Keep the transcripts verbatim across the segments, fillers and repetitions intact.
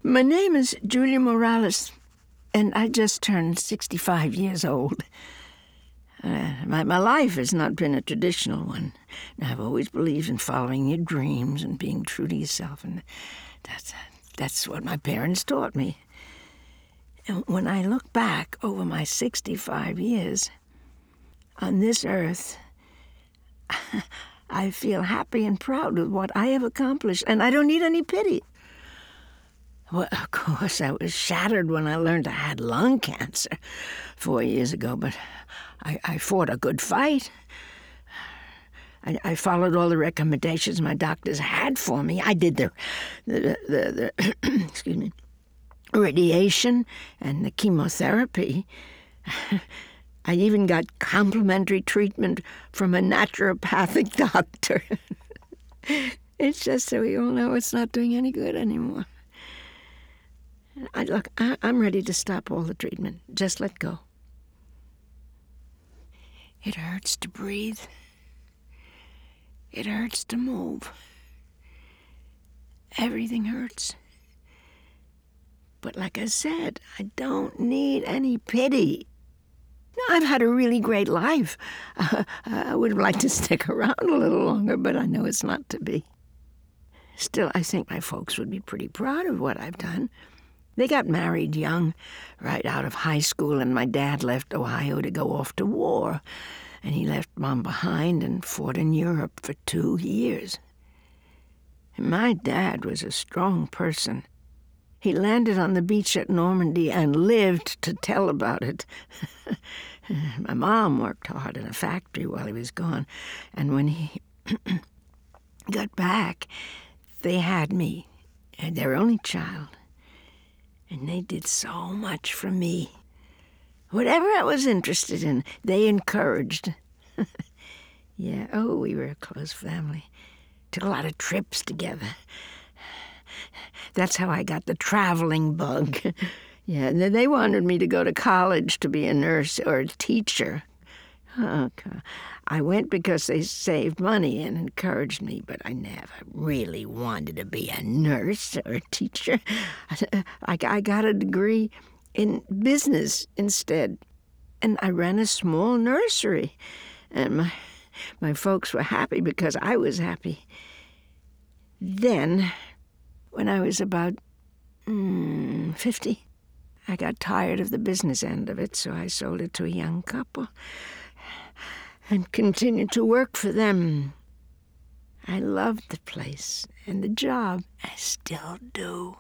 My name is Julia Morales, and I just turned sixty-five years old. Uh, my, my life has not been a traditional one. I've always believed in following your dreams and being true to yourself, and that's, that's what my parents taught me. And when I look back over my sixty-five years on this earth, I feel happy and proud of what I have accomplished, and I don't need any pity. Well, of course, I was shattered when I learned I had lung cancer four years ago, but I, I fought a good fight. I, I followed all the recommendations my doctors had for me. I did the, the, the, the excuse me, radiation and the chemotherapy. I even got complimentary treatment from a naturopathic doctor. It's just so we all know it's not doing any good anymore. I, look, I, I'm ready to stop all the treatment. Just let go. It hurts to breathe. It hurts to move. Everything hurts. But like I said, I don't need any pity. I've had a really great life. Uh, I would have liked to stick around a little longer, but I know it's not to be. Still, I think my folks would be pretty proud of what I've done. They got married young, right out of high school, and my dad left Ohio to go off to war. And he left Mom behind and fought in Europe for two years. And my dad was a strong person. He landed on the beach at Normandy and lived to tell about it. My mom worked hard in a factory while he was gone, and when he got back, they had me, their only child. And they did so much for me. Whatever I was interested in, they encouraged. Yeah, oh, we were a close family. Took a lot of trips together. That's how I got the traveling bug. Yeah, and they wanted me to go to college to be a nurse or a teacher. Okay. I went because they saved money and encouraged me, but I never really wanted to be a nurse or a teacher. I, I got a degree in business instead, and I ran a small nursery, and my, my folks were happy because I was happy. Then, when I was about mm, fifty, I got tired of the business end of it, so I sold it to a young couple and continued to work for them. I loved the place and the job. I still do.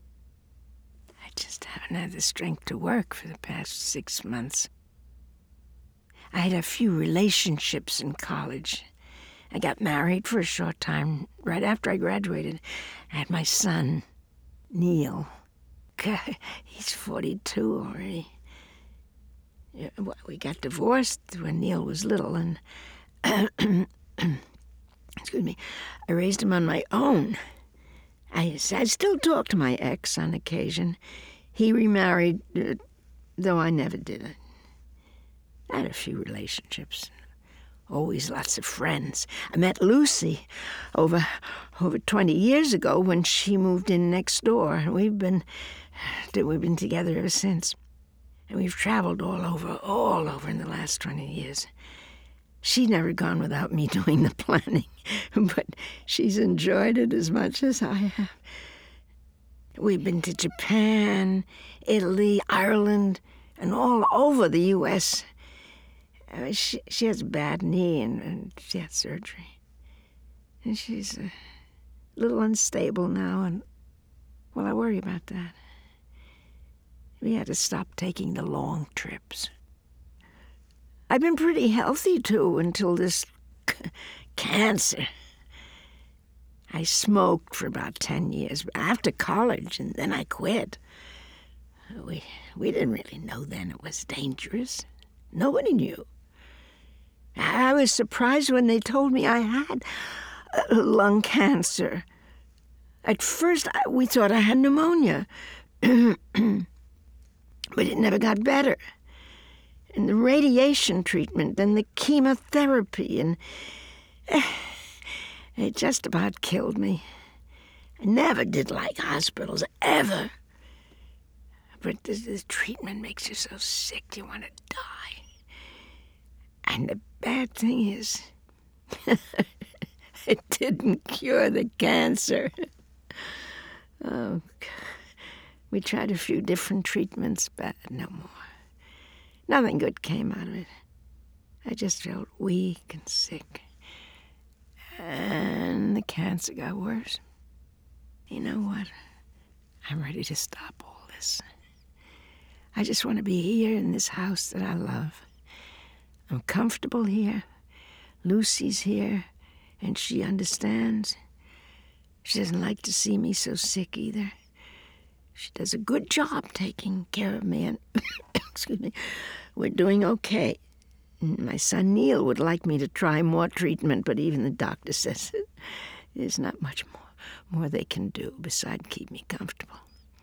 I just haven't had the strength to work for the past six months. I had a few relationships in college. I got married for a short time right after I graduated. I had my son, Neil. God, he's forty-two already. We got divorced when Neil was little, and excuse me, I raised him on my own. I, I still talk to my ex on occasion. He remarried, uh, though I never did it. I had a few relationships. Always lots of friends. I met Lucy over over twenty years ago when she moved in next door. We've been we've been together ever since. And we've traveled all over, all over in the last twenty years. She's never gone without me doing the planning, but she's enjoyed it as much as I have. We've been to Japan, Italy, Ireland, and all over the U S Uh, she, she has a bad knee, and, and she had surgery. And she's a little unstable now, and, well, I worry about that. We had to stop taking the long trips. I've been pretty healthy, too, until this c- cancer. I smoked for about ten years after college, and then I quit. We, we didn't really know then it was dangerous. Nobody knew. I was surprised when they told me I had uh, lung cancer. At first, I, we thought I had pneumonia, but it never got better. And the radiation treatment and the chemotherapy, and uh, it just about killed me. Never did like hospitals, ever. But this, this treatment makes you so sick you want to die. And the bad thing is, it didn't cure the cancer. Oh, God. We tried a few different treatments, but no more. Nothing good came out of it. I just felt weak and sick. And the cancer got worse. You know what? I'm ready to stop all this. I just want to be here in this house that I love. I'm comfortable here. Lucy's here, and she understands. She doesn't like to see me so sick either. She does a good job taking care of me, and excuse me, we're doing okay. My son Neil would like me to try more treatment, but even the doctor says there's not much more, more they can do besides keep me comfortable.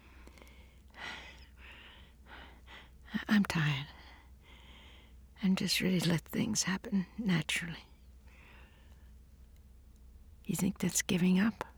I'm tired. I'm just ready to let things happen naturally. You think that's giving up?